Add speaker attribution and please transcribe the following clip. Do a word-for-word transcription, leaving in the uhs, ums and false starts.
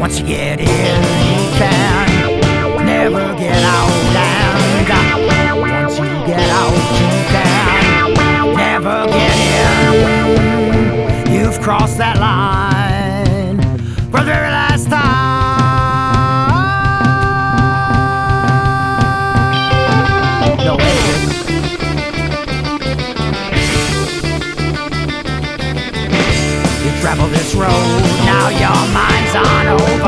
Speaker 1: Once you get in, you can never get out. And once you get out, you can never get in. You've crossed that line for the very last time. No, you travel this road, now your mind's on hold.